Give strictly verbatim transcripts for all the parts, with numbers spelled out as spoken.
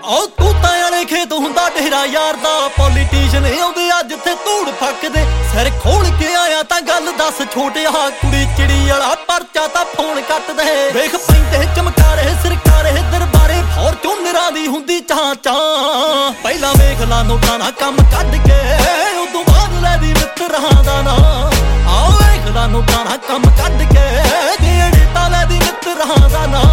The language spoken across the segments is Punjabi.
ਉਹ ਤੂਤਾਂ ਵਾਲੇ ਖੇਤ ਹੁੰਦਾ ਡੇਰਾ ਯਾਰ ਦਾ ਪੋਲੀਟੀਸ਼ੀਅਨ ਆਉਂਦੇ ਆ ਜਿੱਥੇ ਧੂੜ ਫੱਕਦੇ ਸਿਰ ਖੋਲ ਕੇ ਆਇਆ ਤਾਂ ਗੱਲ ਦੱਸ ਛੋਟਿਆ ਕੁੜੀ ਚਿੜੀ ਵਾਲਾ ਪਰਚਾ ਤਾਂ ਫੋਨ ਕੱਟਦੇ ਵੇਖ ਪੈਂਦੇ ਚਮਕਾਰੇ ਸਰਕਾਰੇ ਦਰਬਾਰੇ ਫੋਰਚੂਨਰਾਂ ਦੀ ਹੁੰਦੀ ਚਾਂ ਚਾਂ ਪਹਿਲਾਂ ਵੇਖ ਲਾ ਨੋਟਾਂ ਨਾਲ ਕੰਮ ਕੱਢ ਕੇ ਉਦੋਂ ਬਾਅਦ ਲੈ ਦੀ ਮਿੱਤਰਾਂ ਦਾ ਨਾਂ ਆਹ ਵੇਖ ਲਾ ਨੋਟਾਂ ਨਾਲ ਕੰਮ ਕੱਢ ਕੇ ਜਿਹੜੇ ਤਾਂ ਲੈ ਦੀ ਮਿੱਤਰਾਂ ਦਾ ਨਾਂ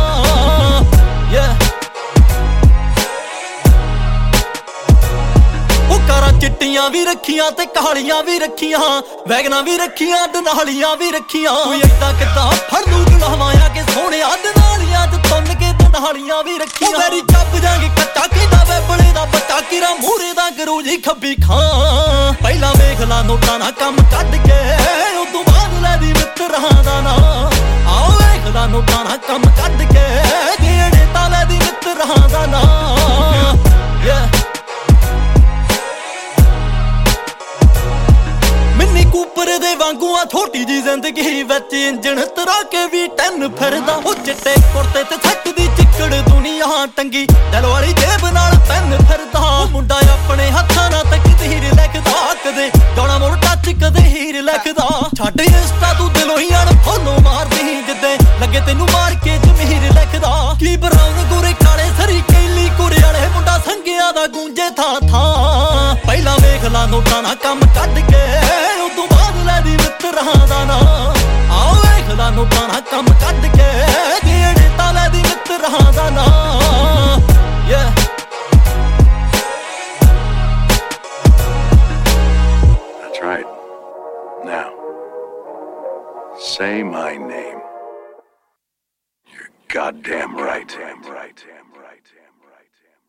ਚਿੱਟੀਆਂ ਵੀ ਰੱਖੀਆਂ ਤੇ ਕਾਲੀਆਂ ਵੀ ਰੱਖੀਆਂ ਵੈਗਨਾਂ ਵੀ ਰੱਖੀਆਂ ਦਨਾਲੀਆਂ ਵੀ ਰੱਖੀਆਂ ਕੋਈ ਏਦਾਂ ਕਿੱਦਾਂ ਫੜ ਲੂ ਗੁਲਾਮਾਂ ਆ ਕੇ ਸੋਹਣਿਆ ਦਨਾਲੀਆਂ ਚ ਤੁੰਨ ਕੇ ਦਨਾਲੀਆਂ ਵੀ ਰੱਖੀਆਂ ਮੇਰੀ ਚੱਪ ਜਾਂਗੇ ਕੱਟਾ ਕਿਦਾ ਵੇ ਬਲੇ ਦਾ ਬੱਚਾ ਕਿਰਾ ਮੂਰੇ ਦਾ ਕਰੂ ਜੀ ਖੱਬੀ ਖਾਂ ਪਹਿਲਾਂ ਵੇਖ ਲਾ ਨੋਟਾਂ ਨਾਲ ਕੰਮ ਕੱਢ ਕੇ ਉਦੋਂ ਬਾਅਦ ਲੈ ਦੀ ਮਿੱਤਰਾਂ ਦਾ ਨਾਂ ਆਹ ਵੇਖ ਲਾ ਨੋਟਾਂ ਨਾਲ ਕੰਮ ਕੱਢ ਕੇ ਜਿਹੜੇ ਤਾਂ ਲੈ ਦੀ ਮਿੱਤਰਾਂ ਦਾ ਨਾਂ ਕੂਪਰ ਦੇ ਵਾਂਗੂ ਆ ਛੋਟੀ ਜੀ ਜ਼ਿੰਦਗੀ ਵਿੱਚ ਇੰਜਣ ਤਰਾ ਕੇ ਵੀ ਟੈਨ ਫਿਰਦਾ ਉਹ ਚਿੱਟੇ ਕੁਰਤੇ ਤੇ ਛੱਟਦੀ ਚਿੱਕੜ ਦੁਨੀਆ ਟੰਗੀ ਦਿਲ ਵਾਲੀ ਜੇਬ ਨਾਲ ਪੈਨ ਫਿਰਦਾ ਉਹ ਮੁੰਡਾ ਆਪਣੇ ਹੱਥਾਂ ਨਾਲ ਤਕਦੀਰ ਲਿਖਦਾ ਕਦੇ ਗਾਣਾ ਮੋੜ ਟੱਚ ਕਦੇ ਹੀਰ ਲਿਖਦਾ ਛੱਡ ਇੰਸਟਾ ਤੂੰ ਦਿਲੋਂ ਹੀ ਅਣ ਫੋਲੋ ਮਾਰਦੀ ਜਿੱਦੇ ਲੱਗੇ ਤੈਨੂੰ ਮਾਰ ਕੇ ਜ਼ਮੀਰ ਲਿਖਦਾ ਕੀ ਬਰਾਉਨ ਗੋਰੇ ਕਾਲੇ ਸਰੀ ਕੈਲੀ ਕੁਰੇ ਵਾਲੇ ਮੁੰਡਾ ਸੰਗਿਆਂ ਦਾ ਗੂੰਜੇ ਥਾਂ ਥਾਂ ਪਹਿਲਾਂ ਵੇਖ ਲਾ ਨੋਟਾਂ ਨਾਲ ਕੰਮ ਕੱਢ ਕੇ ਉਦੋਂ ਬਾਅਦ ਲੈ ਦੀ ਮਿੱਤਰਾਂ ਦਾ ਨਾਂ ਆਹ ਵੇਖ ਲਾ ਨੋਟਾਂ ਨਾਲ ਕੰਮ ਕੱਢ ਕੇ ਜਿਹੜੇ ਤਾਂ ਲੈ ਦੀ ਮਿੱਤਰਾਂ ਦਾ ਨਾਂ That's right. Now, say my name. You're goddamn right. Right. Right. Right.